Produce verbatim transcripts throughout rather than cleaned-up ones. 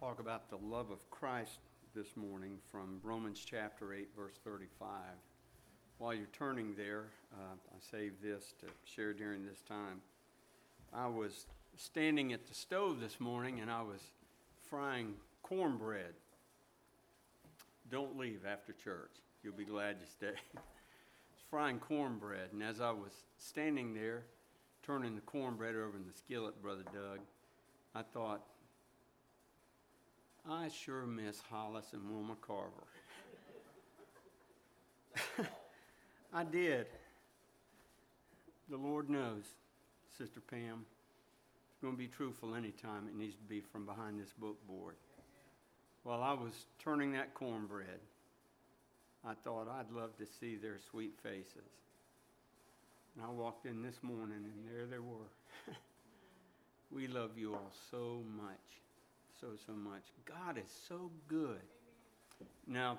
talk about the love of Christ this morning from Romans chapter eight, verse thirty-five. While you're turning there, uh, I saved this to share during this time. I was standing at the stove this morning and I was frying cornbread. Don't leave after church. You'll be glad you stay. I was frying cornbread, and as I was standing there, turning the cornbread over in the skillet, Brother Doug, I thought, I sure miss Hollis and Wilma Carver. I did. The Lord knows, Sister Pam. It's going to be truthful anytime. It needs to be from behind this book board. While I was turning that cornbread, I thought I'd love to see their sweet faces. And I walked in this morning, and there they were. We love you all so much, so, so much. God is so good. Now,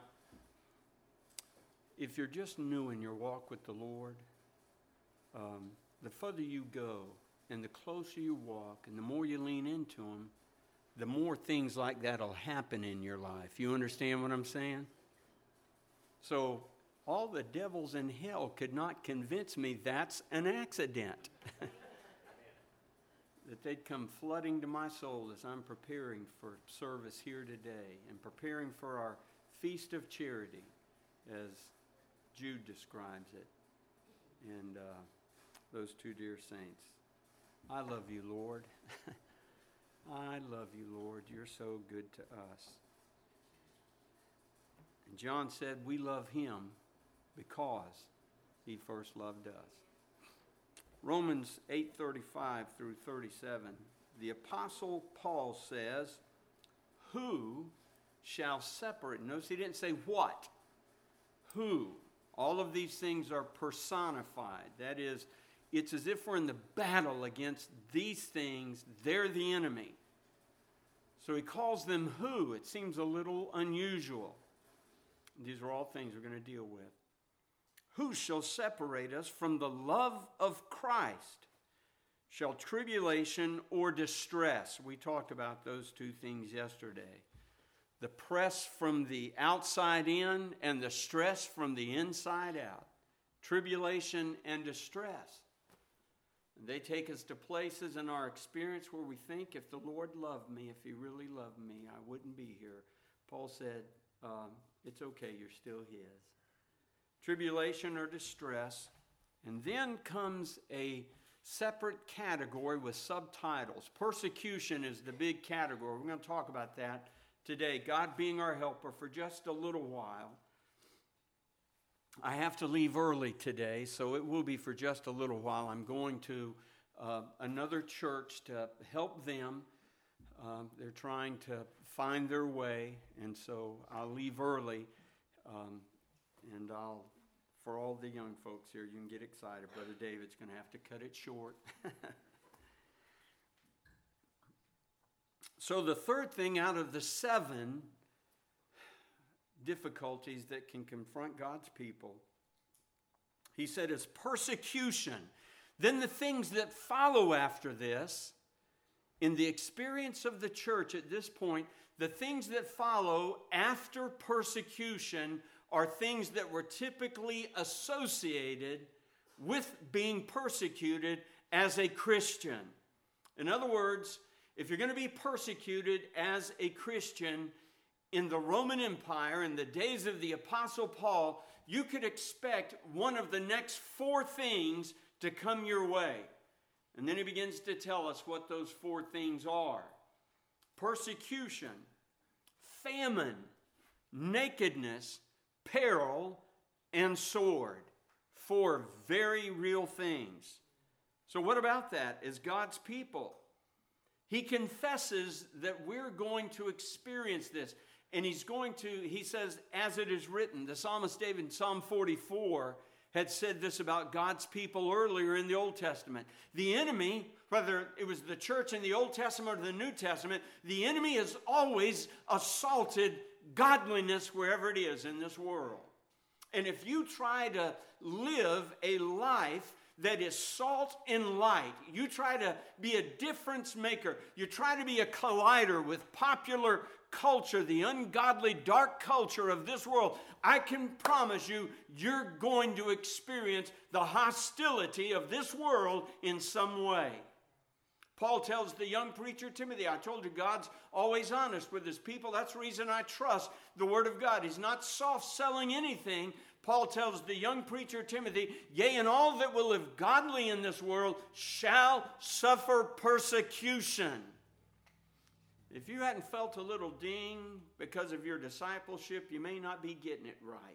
if you're just new in your walk with the Lord, um, the further you go and the closer you walk and the more you lean into Him, the more things like that will happen in your life. You understand what I'm saying? So all the devils in hell could not convince me that's an accident. That they'd come flooding to my soul as I'm preparing for service here today and preparing for our Feast of Charity, as Jude describes it, and uh, those two dear saints. I love you, Lord. I love you, Lord. You're so good to us. And John said we love Him because He first loved us. Romans eight thirty-five through thirty-seven, the Apostle Paul says, who shall separate? Notice he didn't say what. Who? All of these things are personified. That is, it's as if we're in the battle against these things. They're the enemy. So he calls them who. It seems a little unusual. These are all things we're going to deal with. Who shall separate us from the love of Christ? Shall tribulation or distress? We talked about those two things yesterday. The press from the outside in and the stress from the inside out. Tribulation and distress. And they take us to places in our experience where we think, if the Lord loved me, if He really loved me, I wouldn't be here. Paul said, um, it's okay, you're still His. Tribulation or distress. And then comes a separate category with subtitles. Persecution is the big category. We're going to talk about that today. God being our helper for just a little while. I have to leave early today, so it will be for just a little while. I'm going to uh, another church to help them. Uh, they're trying to find their way, and so I'll leave early. Um, and I'll, for all the young folks here, you can get excited. Brother David's going to have to cut it short. So the third thing out of the seven difficulties that can confront God's people, he said, is persecution. Then the things that follow after this, in the experience of the church at this point, the things that follow after persecution are things that were typically associated with being persecuted as a Christian. In other words, if you're going to be persecuted as a Christian in the Roman Empire in the days of the Apostle Paul, you could expect one of the next four things to come your way. And then he begins to tell us what those four things are. Persecution, famine, nakedness, peril, and sword. Four very real things. So what about that as God's people? He confesses that we're going to experience this. And he's going to, he says, as it is written. The psalmist David in Psalm forty-four had said this about God's people earlier in the Old Testament. The enemy, whether it was the church in the Old Testament or the New Testament, the enemy has always assaulted godliness wherever it is in this world. And if you try to live a life that is salt and light, you try to be a difference maker, you try to be a collider with popular culture, the ungodly dark culture of this world, I can promise you, you're going to experience the hostility of this world in some way. Paul tells the young preacher Timothy, I told you God's always honest with his people. That's the reason I trust the Word of God. He's not soft-selling anything. Paul tells the young preacher Timothy, yea, and all that will live godly in this world shall suffer persecution. If you hadn't felt a little ding because of your discipleship, you may not be getting it right.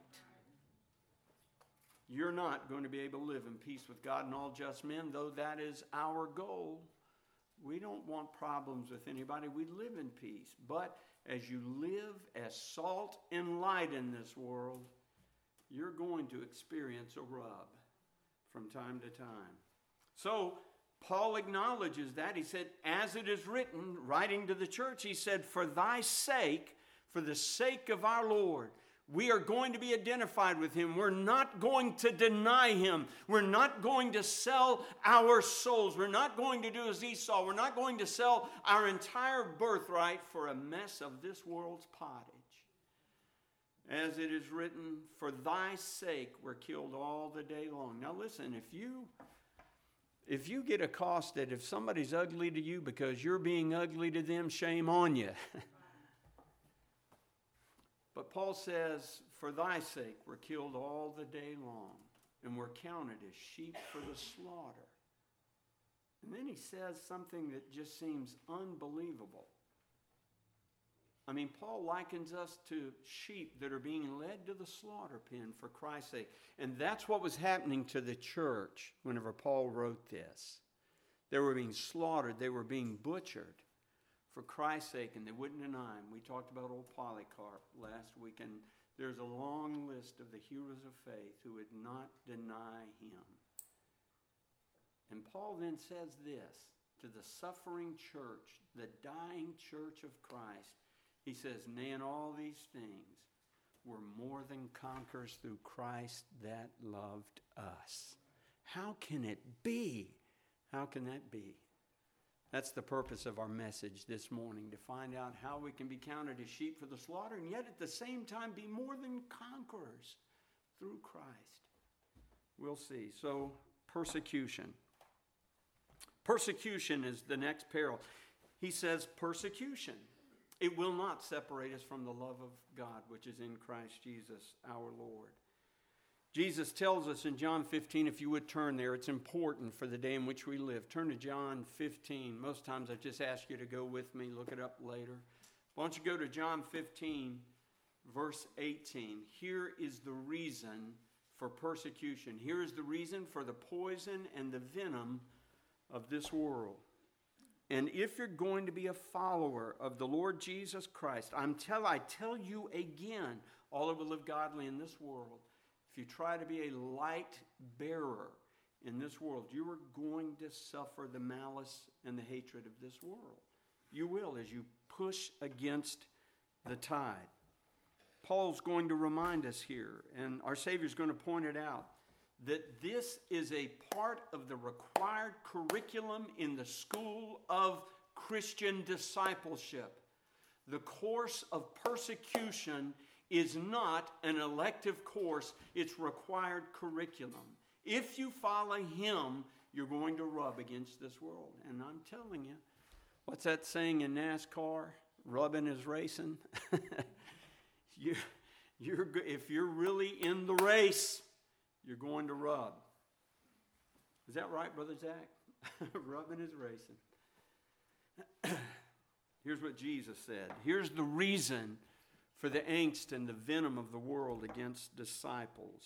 You're not going to be able to live in peace with God and all just men, though that is our goal. We don't want problems with anybody. We live in peace. But as you live as salt and light in this world, you're going to experience a rub from time to time. So Paul acknowledges that. He said, as it is written, writing to the church, he said, for thy sake, for the sake of our Lord, we are going to be identified with him. We're not going to deny him. We're not going to sell our souls. We're not going to do as Esau. We're not going to sell our entire birthright for a mess of this world's pottage. As it is written, for thy sake we're killed all the day long. Now listen, if you, if you get accosted, if somebody's ugly to you because you're being ugly to them, shame on you. But Paul says, for thy sake we're killed all the day long, and we're counted as sheep for the slaughter. And then he says something that just seems unbelievable. I mean, Paul likens us to sheep that are being led to the slaughter pen for Christ's sake. And that's what was happening to the church whenever Paul wrote this. They were being slaughtered. They were being butchered for Christ's sake, and they wouldn't deny him. We talked about old Polycarp last week, and there's a long list of the heroes of faith who would not deny him. And Paul then says this to the suffering church, the dying church of Christ. He says, nay, in all these things, we're more than conquerors through Christ that loved us. How can it be? How can that be? That's the purpose of our message this morning, to find out how we can be counted as sheep for the slaughter and yet at the same time be more than conquerors through Christ. We'll see. So, persecution. Persecution is the next peril. He says persecution. It will not separate us from the love of God, which is in Christ Jesus our Lord. Jesus tells us in John fifteen, if you would turn there, it's important for the day in which we live. Turn to John fifteen. Most times I just ask you to go with me, look it up later. Why don't you go to John fifteen, verse eighteen. Here is the reason for persecution. Here is the reason for the poison and the venom of this world. And if you're going to be a follower of the Lord Jesus Christ, I'm tell, I tell you again, all that will live godly in this world, if you try to be a light bearer in this world, you are going to suffer the malice and the hatred of this world. You will, as you push against the tide. Paul's going to remind us here, and our Savior's going to point it out, that this is a part of the required curriculum in the school of Christian discipleship. The course of persecution is not an elective course, it's required curriculum. If you follow him, you're going to rub against this world. And I'm telling you, what's that saying in NASCAR? Rubbing is racing. you, you're, if you're really in the race, you're going to rub. Is that right, Brother Zach? Rubbing is racing. Here's what Jesus said. Here's the reason for the angst and the venom of the world against disciples.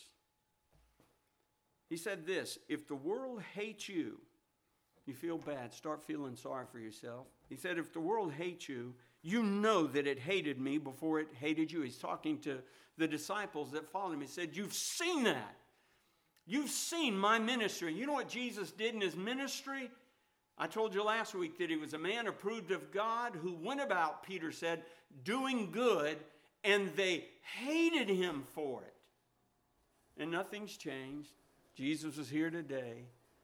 He said this, if the world hates you, you feel bad, start feeling sorry for yourself. He said, if the world hates you, you know that it hated me before it hated you. He's talking to the disciples that followed him. He said, you've seen that. You've seen my ministry. You know what Jesus did in his ministry? I told you last week that he was a man approved of God who went about, Peter said, doing good, and they hated him for it. And nothing's changed. Jesus is here today.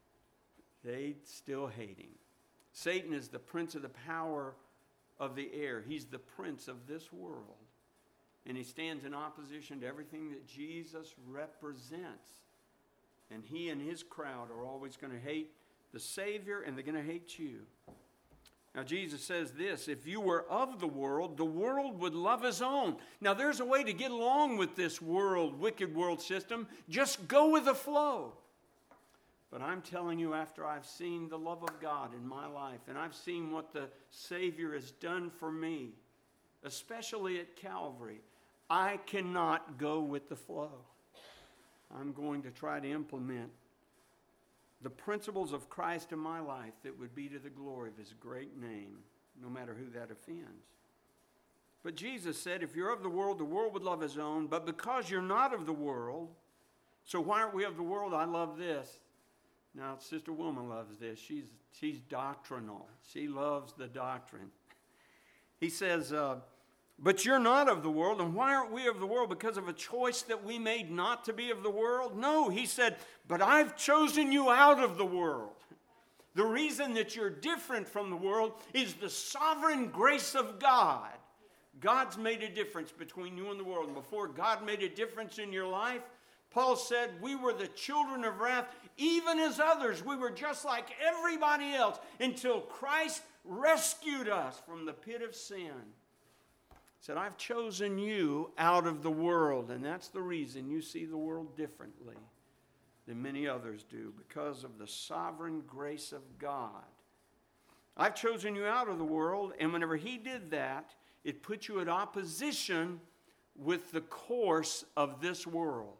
they still hate him. Satan is the prince of the power of the air. He's the prince of this world. And he stands in opposition to everything that Jesus represents. And he and his crowd are always going to hate the Savior, and they're going to hate you. Now, Jesus says this, if you were of the world, the world would love his own. Now, there's a way to get along with this world, wicked world system. Just go with the flow. But I'm telling you, after I've seen the love of God in my life, and I've seen what the Savior has done for me, especially at Calvary, I cannot go with the flow. I'm going to try to implement the principles of Christ in my life that would be to the glory of his great name, no matter who that offends. But Jesus said, if you're of the world, the world would love his own. But because you're not of the world, so why aren't we of the world? I love this. Now, Sister Wilma loves this. She's, she's doctrinal. She loves the doctrine. He says, uh, but you're not of the world. And why aren't we of the world? Because of a choice that we made not to be of the world? No, he said, but I've chosen you out of the world. The reason that you're different from the world is the sovereign grace of God. God's made a difference between you and the world. And before God made a difference in your life, Paul said we were the children of wrath, even as others. We were just like everybody else until Christ rescued us from the pit of sin. He said, I've chosen you out of the world, and that's the reason you see the world differently than many others do, because of the sovereign grace of God. I've chosen you out of the world, and whenever he did that, it put you at opposition with the course of this world.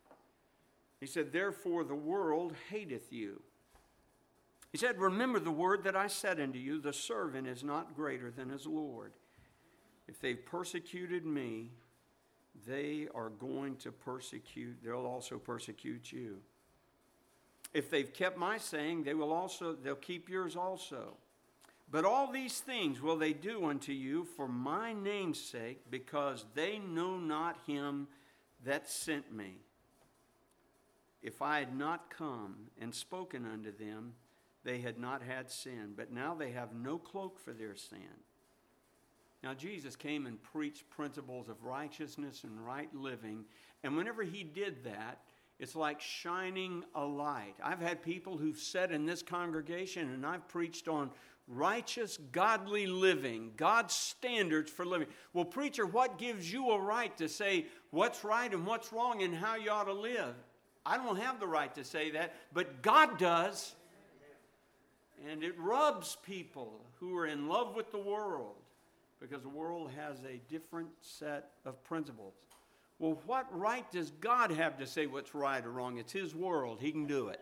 He said, therefore the world hateth you. He said, remember the word that I said unto you, the servant is not greater than his Lord. If they've persecuted me, they are going to persecute, they'll also persecute you. If they've kept my saying, they will also, they'll keep yours also. But all these things will they do unto you for my name's sake, because they know not him that sent me. If I had not come and spoken unto them, they had not had sin. But now they have no cloak for their sin. Now, Jesus came and preached principles of righteousness and right living. And whenever he did that, it's like shining a light. I've had people who've sat in this congregation, and I've preached on righteous, godly living, God's standards for living. Well, preacher, what gives you a right to say what's right and what's wrong and how you ought to live? I don't have the right to say that, but God does. And it rubs people who are in love with the world, because the world has a different set of principles. Well, what right does God have to say what's right or wrong? It's his world. He can do it.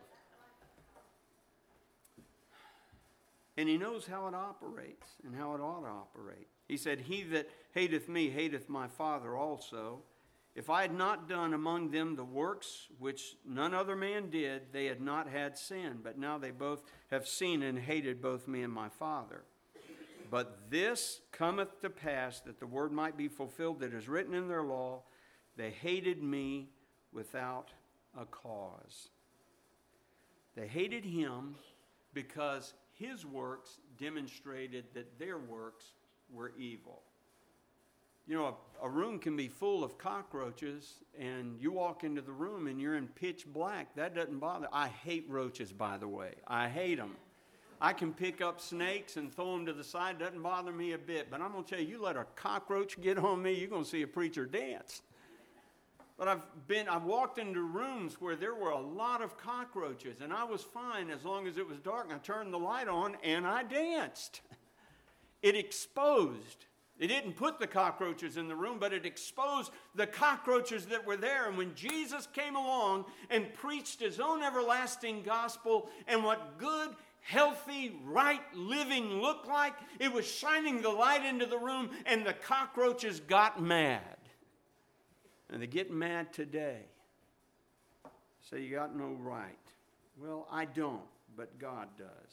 And he knows how it operates and how it ought to operate. He said, he that hateth me hateth my Father also. If I had not done among them the works which none other man did, they had not had sin. But now they both have seen and hated both me and my Father. But this cometh to pass, that the word might be fulfilled that is written in their law, they hated me without a cause. They hated him because his works demonstrated that their works were evil. You know, a, a room can be full of cockroaches, and you walk into the room and you're in pitch black. That doesn't bother. I hate roaches, by the way. I hate them. I can pick up snakes and throw them to the side. It doesn't bother me a bit. But I'm going to tell you, you let a cockroach get on me, you're going to see a preacher dance. But I've been, I've walked into rooms where there were a lot of cockroaches, and I was fine as long as it was dark. And I turned the light on, and I danced. It exposed. It didn't put the cockroaches in the room, but it exposed the cockroaches that were there. And when Jesus came along and preached his own everlasting gospel and what good, healthy, right living looked like, it was shining the light into the room, and the cockroaches got mad. And they get mad today. Say, you got no right. Well, I don't, but God does.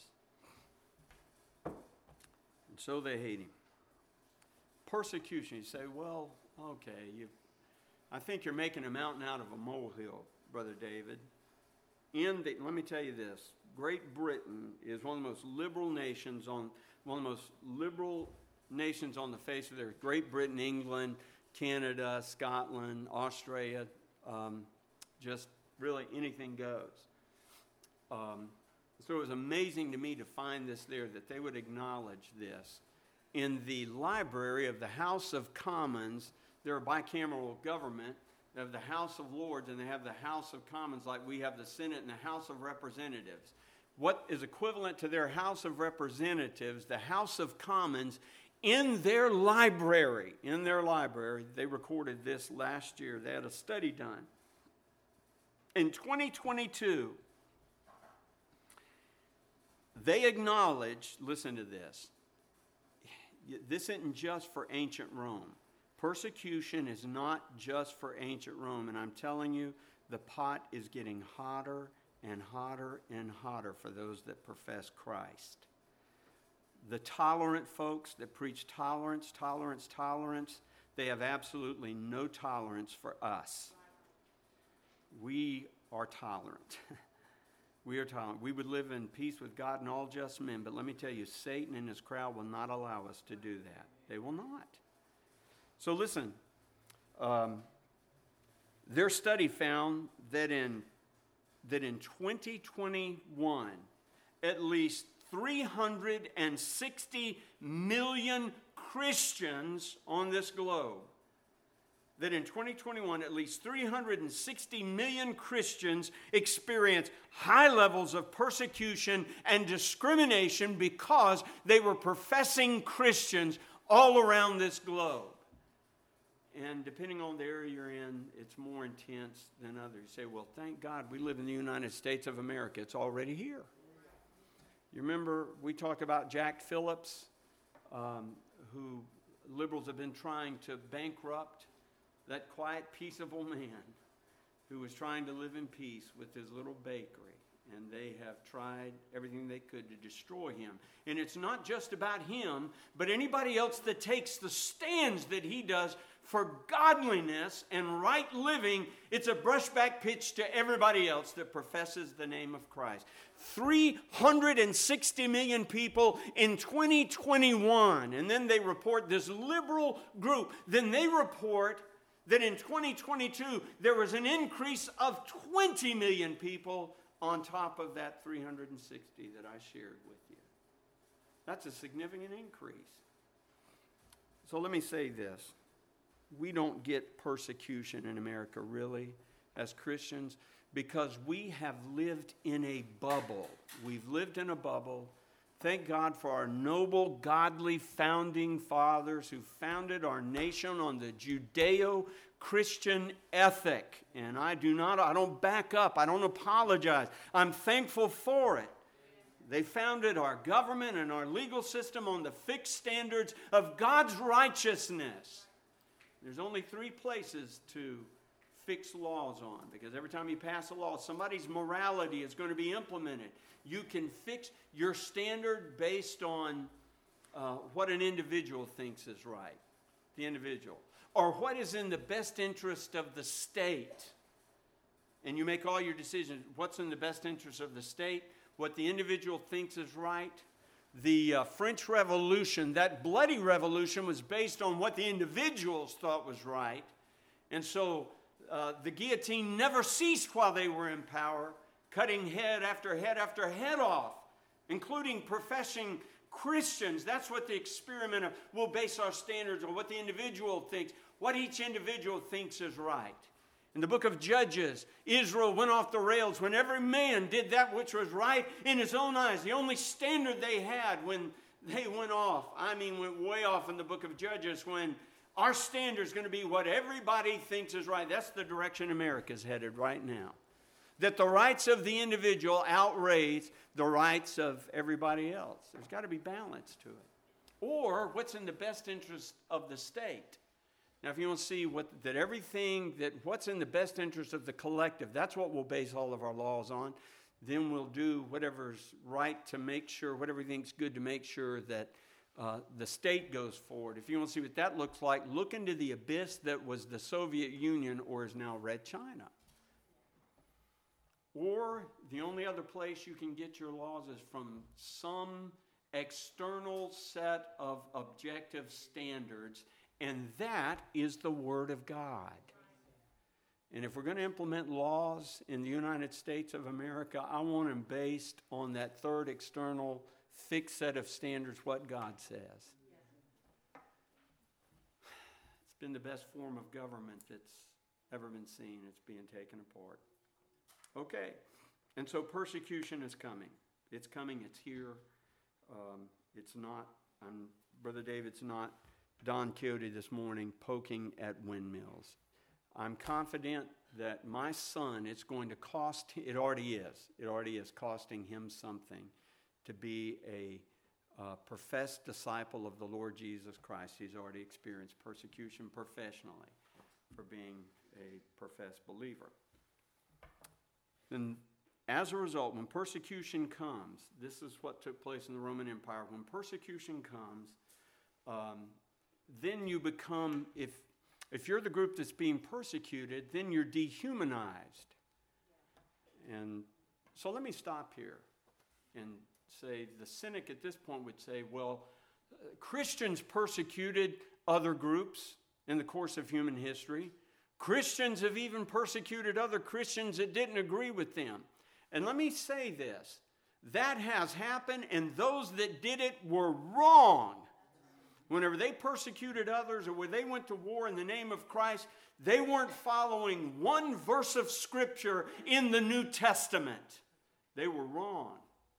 And so they hate him. Persecution. You say, well, okay, you, I think you're making a mountain out of a molehill, Brother David. in the, let me tell you this, Great Britain is one of the most liberal nations on, one of the most liberal nations on the face of the earth. Great Britain, England, Canada, Scotland, Australia, um, just really anything goes. Um, so it was amazing to me to find this there, that they would acknowledge this. In the library of the House of Commons, they're a bicameral government. They have the House of Lords and they have the House of Commons, like we have the Senate and the House of Representatives. What is equivalent to their House of Representatives, the House of Commons, in their library, in their library, they recorded this last year. They had a study done. In twenty twenty-two, they acknowledged, listen to this, this isn't just for ancient Rome. Persecution is not just for ancient Rome, and I'm telling you, the pot is getting hotter and hotter and hotter for those that profess Christ. The tolerant folks that preach tolerance, tolerance, tolerance, they have absolutely no tolerance for us. We are tolerant. We are tolerant. We would live in peace with God and all just men, but let me tell you, Satan and his crowd will not allow us to do that. They will not. So listen, um, their study found that in that in twenty twenty-one, at least three hundred sixty million Christians on this globe, that in twenty twenty-one, at least three hundred sixty million Christians experienced high levels of persecution and discrimination because they were professing Christians all around this globe. And depending on the area you're in, it's more intense than others. You say, well, thank God we live in the United States of America. It's already here. You remember we talked about Jack Phillips, um, who liberals have been trying to bankrupt, that quiet, peaceable man who was trying to live in peace with his little bakery. And they have tried everything they could to destroy him. And it's not just about him, but anybody else that takes the stands that he does for godliness and right living. It's a brushback pitch to everybody else that professes the name of Christ. three hundred sixty million people in twenty twenty-one. And then they report this liberal group. Then they report that in twenty twenty-two, there was an increase of twenty million people on top of that three hundred sixty that I shared with you. That's a significant increase. So let me say this. We don't get persecution in America, really, as Christians, because we have lived in a bubble. We've lived in a bubble. Thank God for our noble, godly founding fathers who founded our nation on the Judeo-Christian ethic. And I do not, I don't back up. I don't apologize. I'm thankful for it. They founded our government and our legal system on the fixed standards of God's righteousness. There's only three places to fix laws on, because every time you pass a law, somebody's morality is going to be implemented. You can fix your standard based on uh, what an individual thinks is right, the individual, or what is in the best interest of the state. And you make all your decisions. What's in the best interest of the state? What the individual thinks is right. The uh, French Revolution, that bloody revolution, was based on what the individuals thought was right. And so uh, the guillotine never ceased while they were in power, cutting head after head after head off, including professing Christians. That's what the experiment of, we'll base our standards on what the individual thinks, what each individual thinks is right. In the book of Judges, Israel went off the rails when every man did that which was right in his own eyes. The only standard they had when they went off, I mean went way off in the book of Judges, when our standard is going to be what everybody thinks is right. That's the direction America's headed right now. That the rights of the individual outweigh the rights of everybody else. There's got to be balance to it. Or what's in the best interest of the state. Now, if you want to see what, that everything, that what's in the best interest of the collective, that's what we'll base all of our laws on. Then we'll do whatever's right to make sure, whatever we think's good to make sure that uh, the state goes forward. If you want to see what that looks like, look into the abyss that was the Soviet Union or is now Red China. Or the only other place you can get your laws is from some external set of objective standards, and that is the Word of God. And if we're going to implement laws in the United States of America, I want them based on that third external fixed set of standards, what God says. It's been the best form of government that's ever been seen. It's being taken apart. Okay, and so persecution is coming. It's coming, it's here. Um, it's not, I'm, Brother David's not Don Quixote this morning poking at windmills. I'm confident that my son, it's going to cost, it already is, it already is costing him something to be a uh, professed disciple of the Lord Jesus Christ. He's already experienced persecution professionally for being a professed believer. Then, as a result, when persecution comes, this is what took place in the Roman Empire. When persecution comes, um, then you become, if if you're the group that's being persecuted, then you're dehumanized. And so let me stop here and say, the cynic at this point would say, well, uh, Christians persecuted other groups in the course of human history. Christians have even persecuted other Christians that didn't agree with them. And let me say this, that has happened, and those that did it were wrong. Whenever they persecuted others or when they went to war in the name of Christ, they weren't following one verse of Scripture in the New Testament. They were wrong.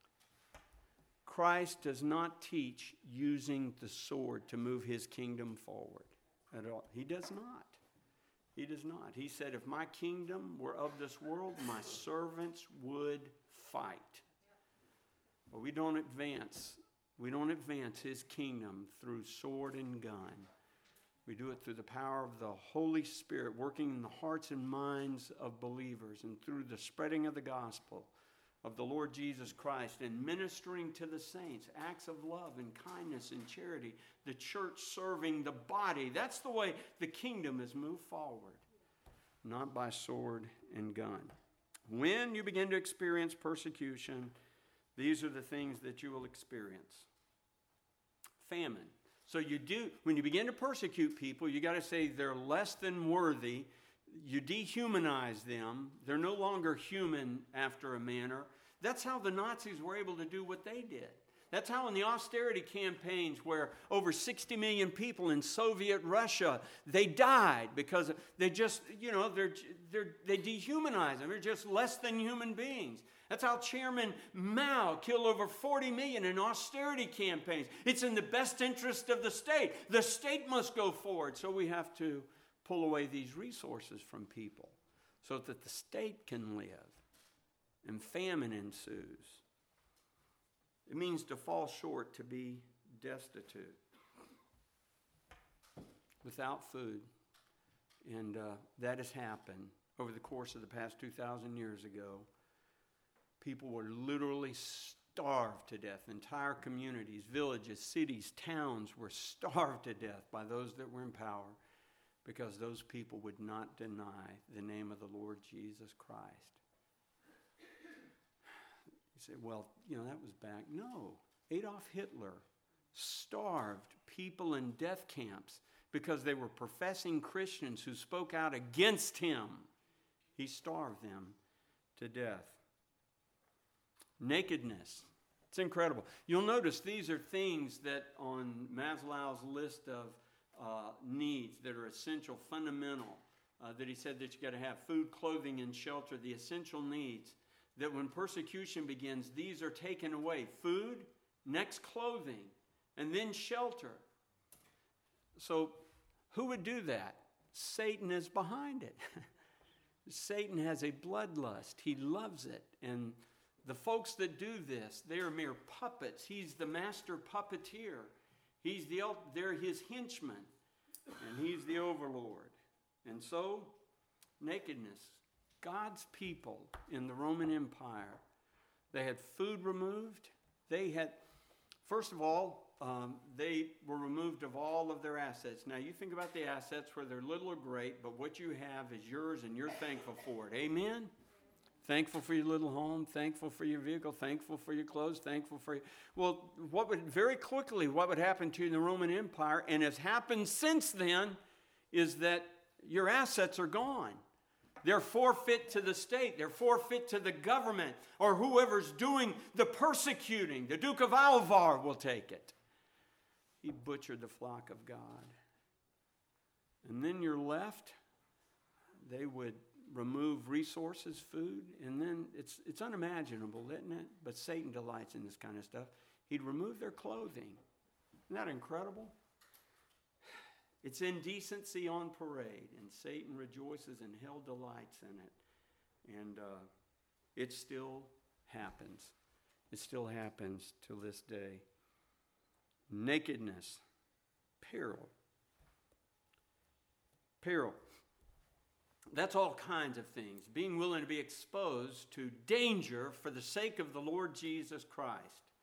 Christ does not teach using the sword to move his kingdom forward at all. He does not. He does not. He said, if my kingdom were of this world, my servants would fight. But we don't advance. We don't advance his kingdom through sword and gun. We do it through the power of the Holy Spirit working in the hearts and minds of believers and through the spreading of the gospel of the Lord Jesus Christ and ministering to the saints, acts of love and kindness and charity, the church serving the body. That's the way the kingdom is moved forward, not by sword and gun. When you begin to experience persecution, these are the things that you will experience. Famine. So you do, when you begin to persecute people, you got to say they're less than worthy. You dehumanize them. They're no longer human after a manner. That's how the Nazis were able to do what they did. That's how in the austerity campaigns where over sixty million people in Soviet Russia, they died because they just, you know, they're, they're, they dehumanize them. They're just less than human beings. That's how Chairman Mao killed over forty million in austerity campaigns. It's in the best interest of the state. The state must go forward. So we have to pull away these resources from people so that the state can live. And famine ensues. It means to fall short, to be destitute, without food. And uh, that has happened over the course of the past two thousand years ago. People were literally starved to death. Entire communities, villages, cities, towns were starved to death by those that were in power because those people would not deny the name of the Lord Jesus Christ. You say, well, you know, that was back. No. Adolf Hitler starved people in death camps because they were professing Christians who spoke out against him. He starved them to death. Nakedness. It's incredible. You'll notice these are things that on Maslow's list of uh, needs that are essential, fundamental, uh, that he said that you got to have food, clothing, and shelter, the essential needs. That when persecution begins, these are taken away. Food, next clothing, and then shelter. So who would do that? Satan is behind it. Satan has a bloodlust. He loves it. And the folks that do this, they are mere puppets. He's the master puppeteer. He's the, they're his henchmen. And he's the overlord. And so, nakedness. God's people in the Roman Empire, they had food removed. They had, first of all, um, they were removed of all of their assets. Now, you think about the assets, whether they're little or great, but what you have is yours and you're thankful for it. Amen? Thankful for your little home, thankful for your vehicle, thankful for your clothes, thankful for your... Well, what would, very quickly, what would happen to you in the Roman Empire, and has happened since then, is that your assets are gone. They're forfeit to the state. They're forfeit to the government, or whoever's doing the persecuting. The Duke of Alvar will take it. He butchered the flock of God. And then you're left. They would remove resources, food, and then it's it's unimaginable, isn't it? But Satan delights in this kind of stuff. He'd remove their clothing. Isn't that incredible? It's indecency on parade, and Satan rejoices and hell delights in it. And uh, it still happens. It still happens till this day. Nakedness, peril. Peril. That's all kinds of things. Being willing to be exposed to danger for the sake of the Lord Jesus Christ.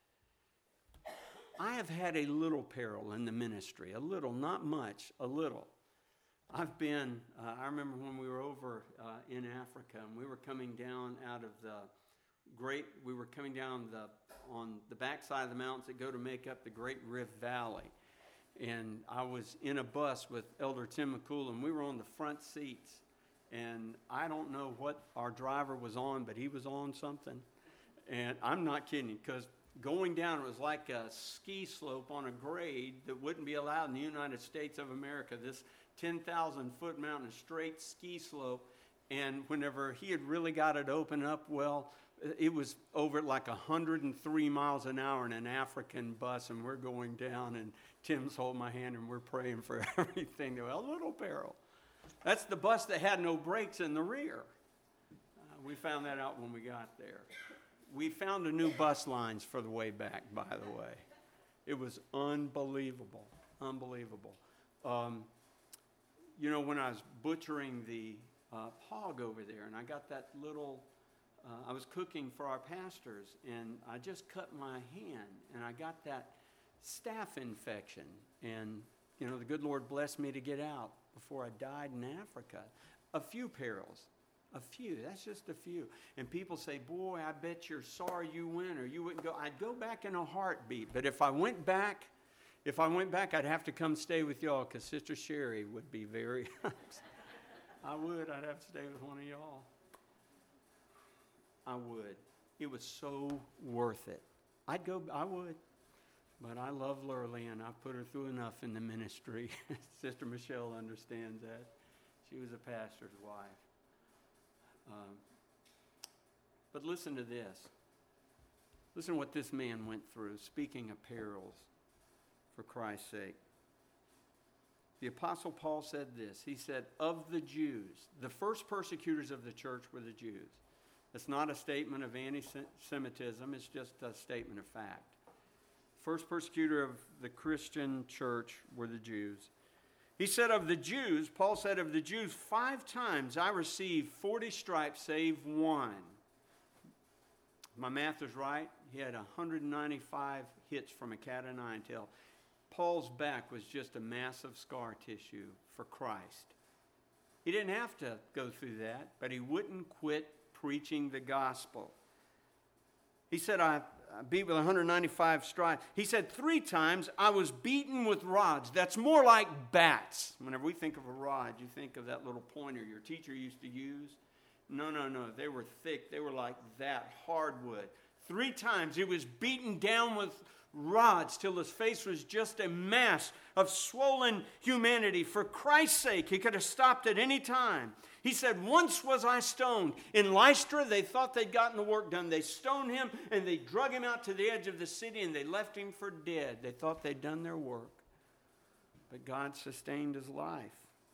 I have had a little peril in the ministry. A little, not much, a little. I've been, uh, I remember when we were over uh, in Africa, and we were coming down out of the great, we were coming down the on the backside of the mountains that go to make up the Great Rift Valley. And I was in a bus with Elder Tim McCool, and we were on the front seats. And I don't know what our driver was on, but he was on something. And I'm not kidding, because going down, it was like a ski slope on a grade that wouldn't be allowed in the United States of America. This ten thousand foot mountain, straight ski slope. And whenever he had really got it open up well, it was over at like one hundred three miles an hour in an African bus, and we're going down, and Tim's holding my hand, and we're praying for everything. A little peril. That's the bus that had no brakes in the rear. Uh, we found that out when we got there. We found a new bus lines for the way back, by the way. It was unbelievable, unbelievable. Um, you know, when I was butchering the uh, hog over there, and I got that little, uh, I was cooking for our pastors, and I just cut my hand, and I got that staph infection, and, you know, the good Lord blessed me to get out before I died in Africa. A few perils. A few. That's just a few. And people say, boy, I bet you're sorry you went, or you wouldn't go. I'd go back in a heartbeat. But if I went back, if I went back, I'd have to come stay with y'all, because Sister Sherry would be very... I would. I'd have to stay with one of y'all. I would. It was so worth it. I'd go, I would. But I love Lurley, and I put her through enough in the ministry. Sister Michelle understands that. She was a pastor's wife. Um, but listen to this. Listen to what this man went through, speaking of perils for Christ's sake. The Apostle Paul said this. He said, of the Jews, the first persecutors of the church were the Jews. It's not a statement of anti-Semitism. It's just a statement of fact. First persecutor of the Christian church were the Jews. He said of the Jews, Paul said of the Jews, five times I received forty stripes save one. My math is right. He had one hundred ninety-five hits from a cat o' nine tail. Paul's back was just a massive scar tissue for Christ. He didn't have to go through that, but he wouldn't quit preaching the gospel. He said, I beat with one hundred ninety-five stripes. He said, three times I was beaten with rods. That's more like bats. Whenever we think of a rod, you think of that little pointer your teacher used to use. No, no, no. They were thick. They were like that, hardwood. Three times he was beaten down with rods till his face was just a mass of swollen humanity. For Christ's sake, he could have stopped at any time. He said, once was I stoned. In Lystra, they thought they'd gotten the work done. They stoned him, and they drug him out to the edge of the city, and they left him for dead. They thought they'd done their work. But God sustained his life.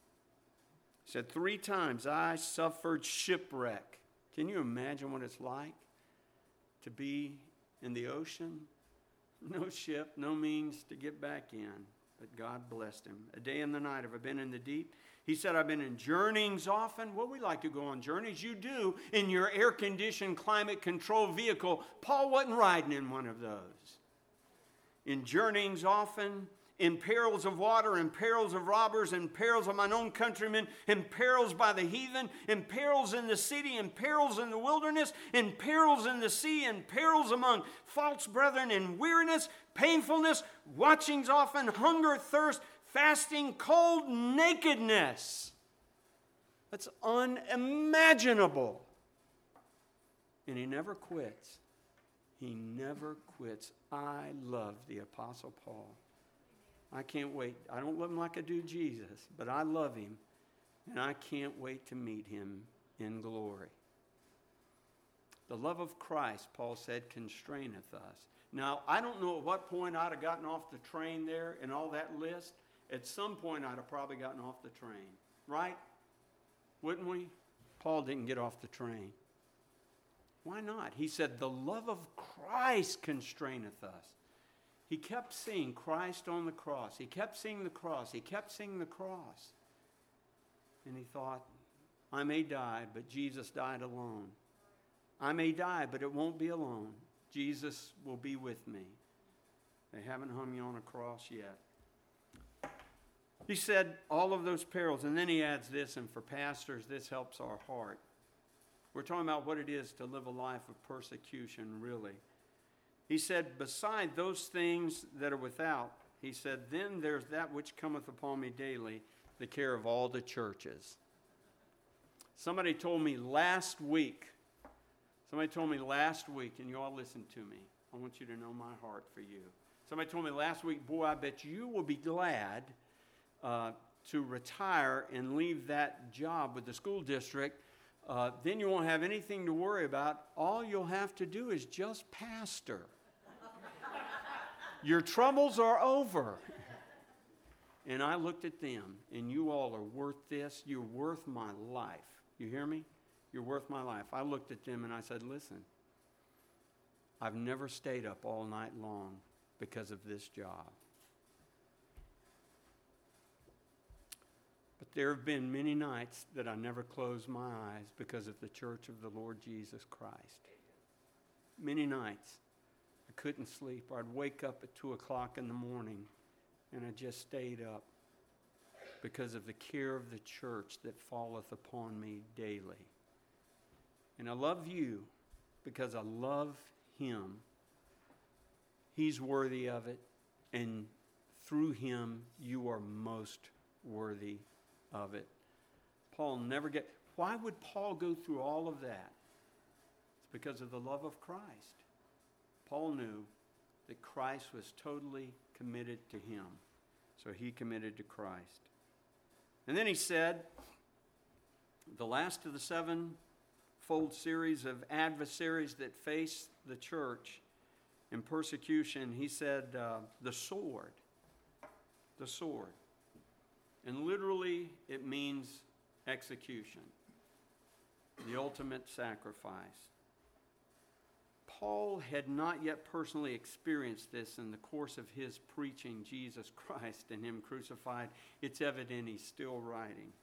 He said, three times I suffered shipwreck. Can you imagine what it's like to be in the ocean? No ship, no means to get back in. But God blessed him. A day and the night have I been in the deep. He said, I've been in journeyings often. Well, we like to go on journeys. You do in your air-conditioned, climate-controlled vehicle. Paul wasn't riding in one of those. In journeyings often, in perils of water, in perils of robbers, in perils of mine own countrymen, in perils by the heathen, in perils in the city, in perils in the wilderness, in perils in the sea, in perils among false brethren, in weariness, painfulness, watchings often, hunger, thirst, fasting, cold, nakedness. That's unimaginable. And he never quits. He never quits. I love the Apostle Paul. I can't wait. I don't love him like I do Jesus, but I love him, and I can't wait to meet him in glory. The love of Christ, Paul said, constraineth us. Now, I don't know at what point I'd have gotten off the train there and all that list. At some point, I'd have probably gotten off the train, right? Wouldn't we? Paul didn't get off the train. Why not? He said, the love of Christ constraineth us. He kept seeing Christ on the cross. He kept seeing the cross. He kept seeing the cross. And he thought, I may die, but Jesus died alone. I may die, but it won't be alone. Jesus will be with me. They haven't hung me on a cross yet. He said all of those perils, and then he adds this, and for pastors, this helps our heart. We're talking about what it is to live a life of persecution, really. He said, beside those things that are without, he said, then there's that which cometh upon me daily, the care of all the churches. Somebody told me last week, somebody told me last week, and you all listen to me. I want you to know my heart for you. Somebody told me last week, boy, I bet you will be glad uh, to retire and leave that job with the school district. Uh, then you won't have anything to worry about. All you'll have to do is just pastor. Your troubles are over. And I looked at them, and you all are worth this. You're worth my life. You hear me? You're worth my life. I looked at them and I said, listen, I've never stayed up all night long because of this job. But there have been many nights that I never closed my eyes because of the church of the Lord Jesus Christ. Many nights I couldn't sleep, or I'd wake up at two o'clock in the morning and I just stayed up because of the care of the church that falleth upon me daily. And I love you because I love him. He's worthy of it, and through him you are most worthy of it. Paul never get. Why would Paul go through all of that? It's because of the love of Christ. Paul knew that Christ was totally committed to him, so he committed to Christ. And then he said, the last of the sevenfold series of adversaries that face the church in persecution, he said, uh, the sword. The sword. And literally, it means execution, the ultimate sacrifice. Paul had not yet personally experienced this in the course of his preaching Jesus Christ and him crucified. It's evident he's still writing.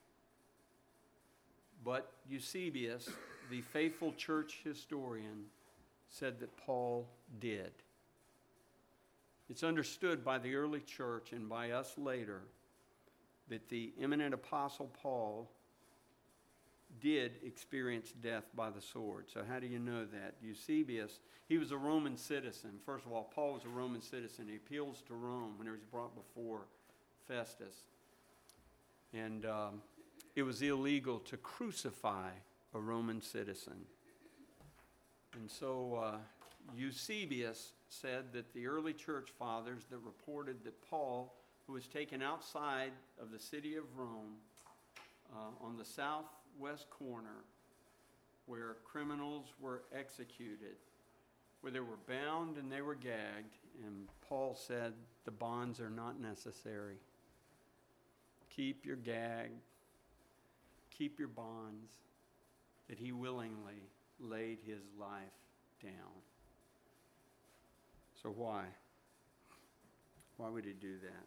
But Eusebius, the faithful church historian, said that Paul did. It's understood by the early church and by us later that the eminent apostle Paul did experience death by the sword. So how do you know that? Eusebius, he was a Roman citizen. First of all, Paul was a Roman citizen. He appeals to Rome when he was brought before Festus. And um, it was illegal to crucify a Roman citizen. And so uh, Eusebius said that the early church fathers that reported that Paul, who was taken outside of the city of Rome uh, on the southwest corner where criminals were executed, where they were bound and they were gagged, and Paul said the bonds are not necessary. Keep your gag, keep your bonds, that he willingly laid his life down. So why? Why would he do that?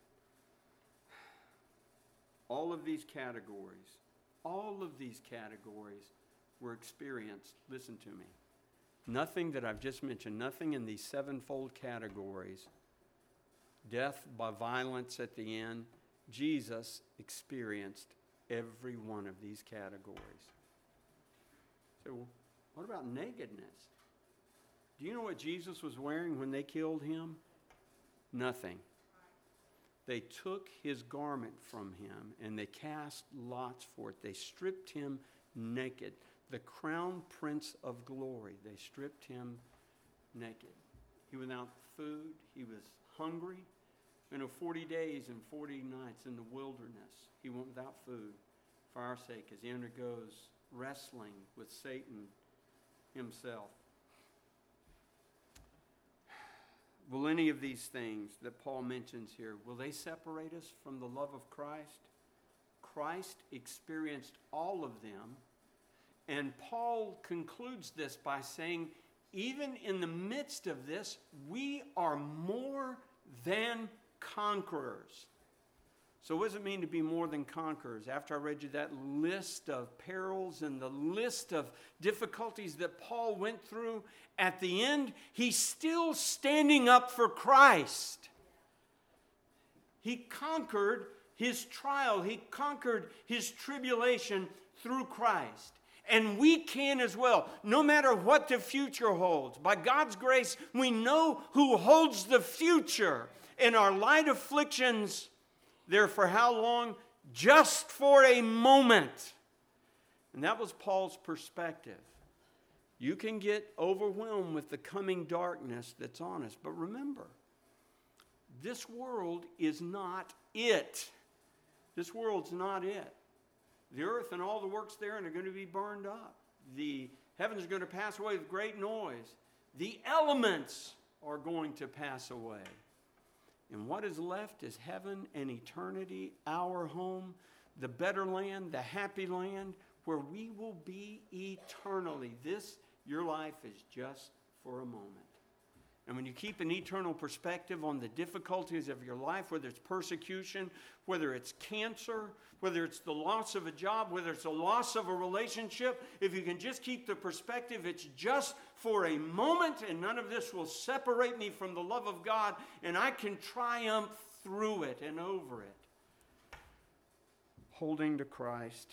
All of these categories, all of these categories were experienced, listen to me, nothing that I've just mentioned, nothing in these sevenfold categories death by violence at the end. Jesus experienced every one of these categories. So, what about nakedness? Do you know what Jesus was wearing when they killed him? Nothing. They took his garment from him and they cast lots for it. They stripped him naked. The crown prince of glory, they stripped him naked. He was without food. He was hungry. You know, forty days and forty nights in the wilderness, he went without food for our sake as he undergoes wrestling with Satan himself. Will any of these things that Paul mentions here, will they separate us from the love of Christ? Christ experienced all of them. And Paul concludes this by saying, even in the midst of this, we are more than conquerors. So what does it mean to be more than conquerors? After I read you that list of perils and the list of difficulties that Paul went through, at the end, he's still standing up for Christ. He conquered his trial. He conquered his tribulation through Christ. And we can as well, no matter what the future holds. By God's grace, we know who holds the future. In our light afflictions, they're for how long? Just for a moment. And that was Paul's perspective. You can get overwhelmed with the coming darkness that's on us. But remember, this world is not it. This world's not it. The earth and all the works therein are going to be burned up. The heavens are going to pass away with great noise. The elements are going to pass away. And what is left is heaven and eternity, our home, the better land, the happy land, where we will be eternally. This, your life, is just for a moment. And when you keep an eternal perspective on the difficulties of your life, whether it's persecution, whether it's cancer, whether it's the loss of a job, whether it's the loss of a relationship, if you can just keep the perspective, it's just for a moment, and none of this will separate me from the love of God, and I can triumph through it and over it. Holding to Christ.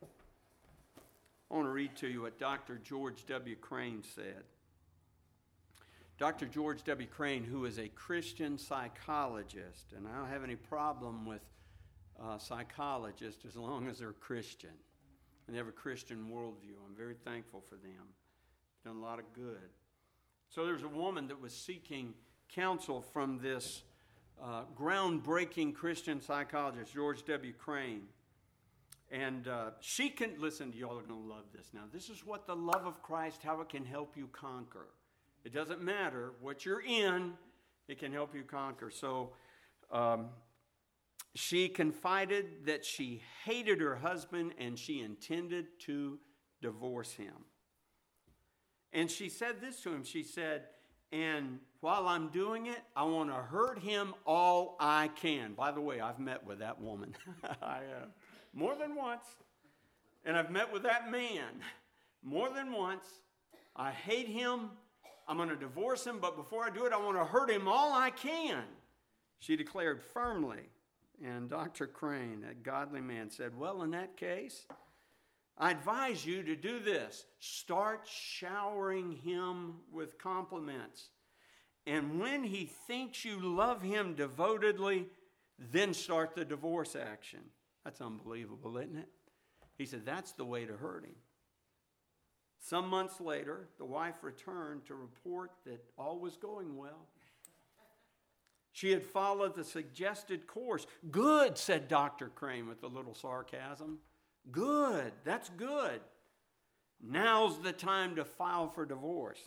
I want to read to you what Doctor George W. Crane said. Doctor George W. Crane, who is a Christian psychologist, and I don't have any problem with uh, psychologists as long as they're Christian and they have a Christian worldview. I'm very thankful for them. Done a lot of good. So there's a woman that was seeking counsel from this uh, groundbreaking Christian psychologist, George W. Crane. And uh, she can, listen, y'all are going to love this now. This is what the love of Christ, how it can help you conquer. It doesn't matter what you're in, it can help you conquer. So um, she confided that she hated her husband and she intended to divorce him. And she said this to him. She said, and while I'm doing it, I want to hurt him all I can. By the way, I've met with that woman. I have. More than once. And I've met with that man more than once. I hate him. I'm going to divorce him, but before I do it, I want to hurt him all I can. She declared firmly. And Doctor Crane, that godly man, said, well, in that case, I advise you to do this. Start showering him with compliments. And when he thinks you love him devotedly, then start the divorce action. That's unbelievable, isn't it? He said, that's the way to hurt him. Some months later, the wife returned to report that all was going well. She had followed the suggested course. Good, said Doctor Crane with a little sarcasm. Good, that's good. Now's the time to file for divorce.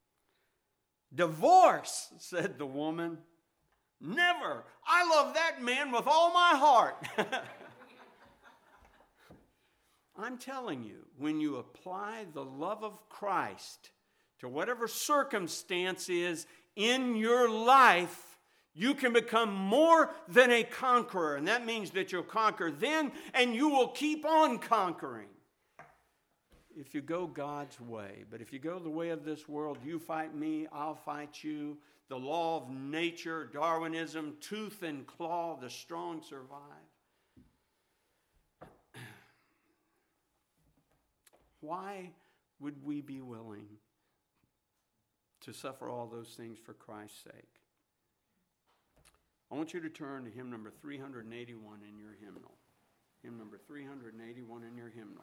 Divorce, said the woman. Never. I love that man with all my heart. I'm telling you, when you apply the love of Christ to whatever circumstance is in your life, you can become more than a conqueror. And that means that you'll conquer then, and you will keep on conquering. If you go God's way. But if you go the way of this world, you fight me, I'll fight you. the law of nature, Darwinism, tooth and claw, the strong survive. Why would we be willing to suffer all those things for Christ's sake? I want you to turn to hymn number three hundred eighty-one in your hymnal. Hymn number three hundred eighty-one in your hymnal.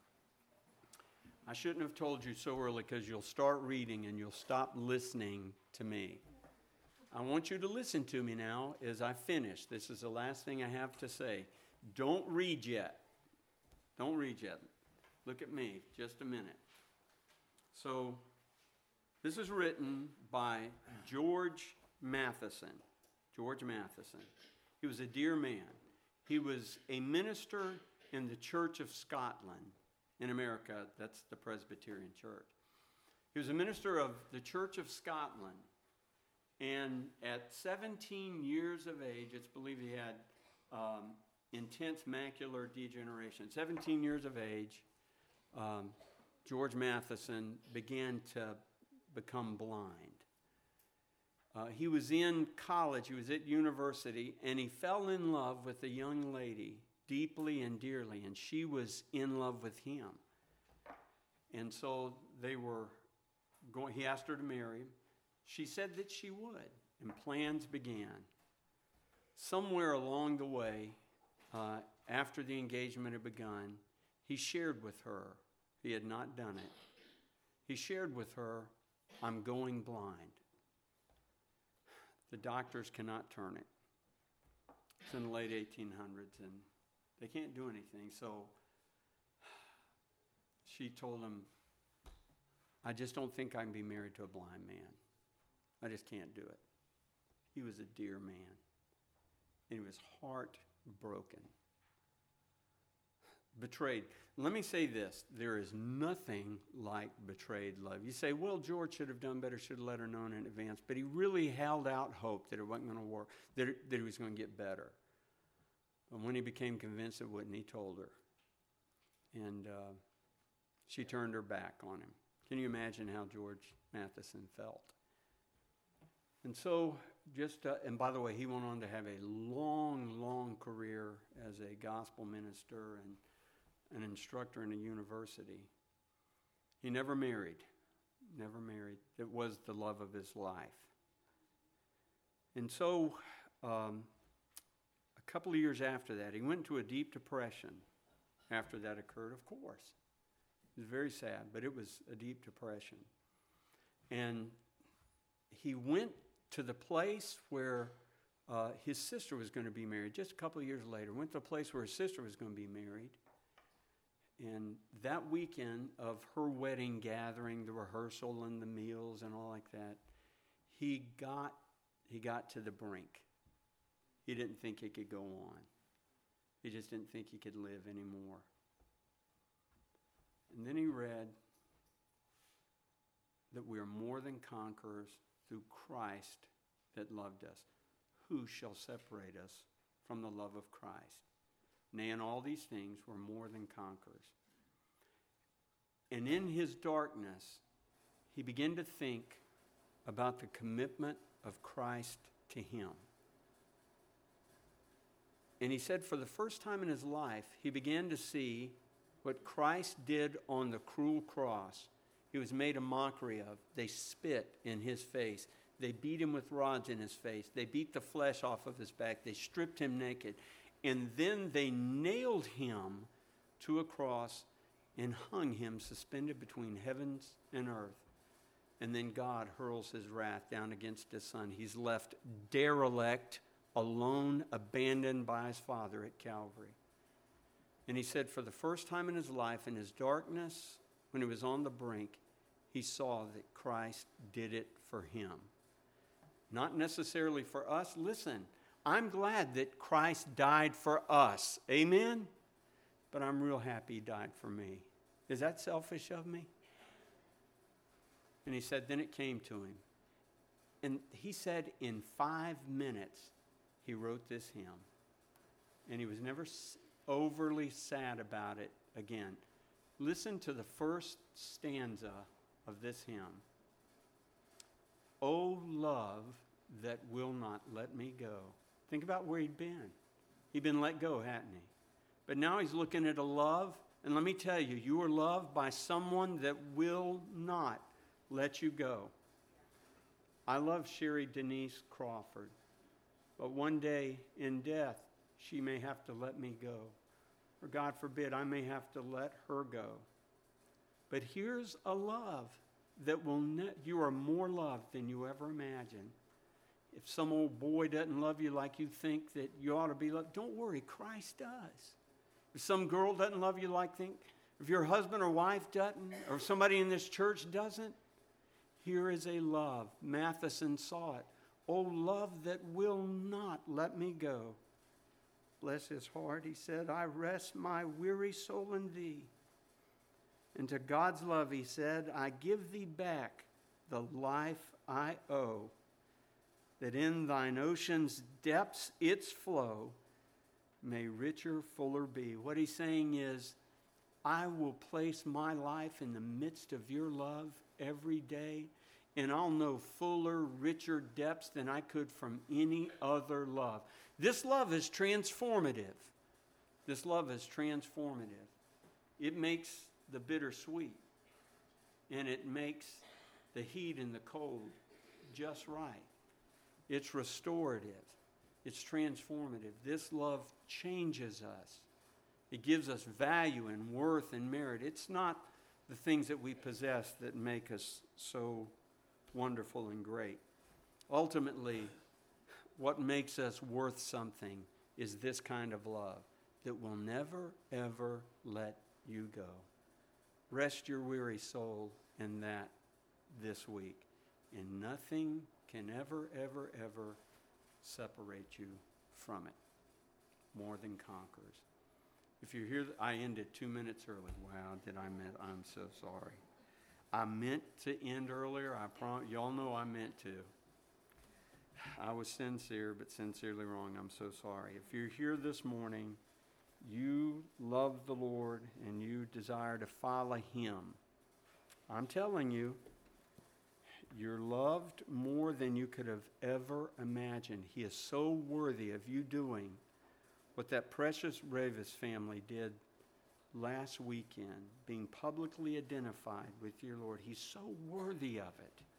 I shouldn't have told you so early because you'll start reading and you'll stop listening to me. I want you to listen to me now as I finish. This is the last thing I have to say. Don't read yet. Don't read yet. Look at me just a minute. So, this is written by George Matheson. George Matheson. He was a dear man. He was a minister in the Church of Scotland in America. That's the Presbyterian Church. He was a minister of the Church of Scotland. And at seventeen years of age, it's believed he had um, intense macular degeneration. seventeen years of age, um, George Matheson began to become blind. Uh, he was in college, he was at university, and he fell in love with a young lady deeply and dearly, and she was in love with him. And so they were going, he asked her to marry him. She said that she would, and plans began. Somewhere along the way, uh, after the engagement had begun, he shared with her, he had not done it, he shared with her, "I'm going blind. The doctors cannot turn it." It's in the late eighteen hundreds, and they can't do anything. So she told him, "I just don't think I can be married to a blind man. I just can't do it." He was a dear man, and he was heartbroken. Betrayed. Let me say this. There is nothing like betrayed love. You say, well, George should have done better, should have let her know in advance. But he really held out hope that it wasn't going to work, that it, that it was going to get better. And when he became convinced it wouldn't, he told her. And uh, she turned her back on him. Can you imagine how George Matheson felt? And so, just, uh, and by the way, he went on to have a long, long career as a gospel minister and an instructor in a university. He never married, never married. It was the love of his life. And so, um, a couple of years after that, he went into a deep depression after that occurred, of course. It was very sad, but it was a deep depression. And he went to the place where uh, his sister was going to be married. Just a couple of years later, went to the place where his sister was going to be married. And that weekend of her wedding gathering, the rehearsal and the meals and all like that, he got he got to the brink. He didn't think he could go on. He just didn't think he could live anymore. And then he read that we are more than conquerors through Christ that loved us. Who shall separate us from the love of Christ? Nay, in all these things, we're more than conquerors. And in his darkness, he began to think about the commitment of Christ to him. And he said for the first time in his life, he began to see what Christ did on the cruel cross. He was made a mockery of. They spit in his face. They beat him with rods in his face. They beat the flesh off of his back. They stripped him naked. And then they nailed him to a cross and hung him suspended between heavens and earth. And then God hurls his wrath down against his son. He's left derelict, alone, abandoned by his Father at Calvary. And he said for the first time in his life, in his darkness, when he was on the brink, he saw that Christ did it for him. Not necessarily for us. Listen, I'm glad that Christ died for us. Amen? But I'm real happy he died for me. Is that selfish of me? And he said, then it came to him. And he said in five minutes, he wrote this hymn. And he was never overly sad about it again. Listen to the first stanza of this hymn. "O love that will not let me go." Think about where he'd been. He'd been let go, hadn't he? But now he's looking at a love, and let me tell you, you are loved by someone that will not let you go. I love Sherry Denise Crawford, but one day in death, she may have to let me go. Or God forbid, I may have to let her go. But here's a love that will ne- you are more loved than you ever imagined. If some old boy doesn't love you like you think that you ought to be loved, don't worry, Christ does. If some girl doesn't love you like think, if your husband or wife doesn't, or somebody in this church doesn't, here is a love. Matheson saw it. "Oh, love that will not let me go." Bless his heart, he said, "I rest my weary soul in thee." And to God's love, he said, "I give thee back the life I owe, that in thine ocean's depths its flow may richer, fuller be." What he's saying is, I will place my life in the midst of your love every day, and I'll know fuller, richer depths than I could from any other love. This love is transformative. This love is transformative. It makes the bitter sweet, and it makes the heat and the cold just right. It's restorative. It's transformative. This love changes us. It gives us value and worth and merit. It's not the things that we possess that make us so wonderful and great. Ultimately, what makes us worth something is this kind of love that will never, ever let you go. Rest your weary soul in that this week, and nothing can ever, ever, ever separate you from it. More than conquers. If you're here, I ended two minutes early. Wow, did I meant? I'm so sorry. I meant to end earlier. I promise. Y'all know I meant to. I was sincere, but sincerely wrong. I'm so sorry. If you're here this morning, you love the Lord and you desire to follow Him, I'm telling you, you're loved more than you could have ever imagined. He is so worthy of you doing what that precious Ravis family did last weekend, being publicly identified with your Lord. He's so worthy of it.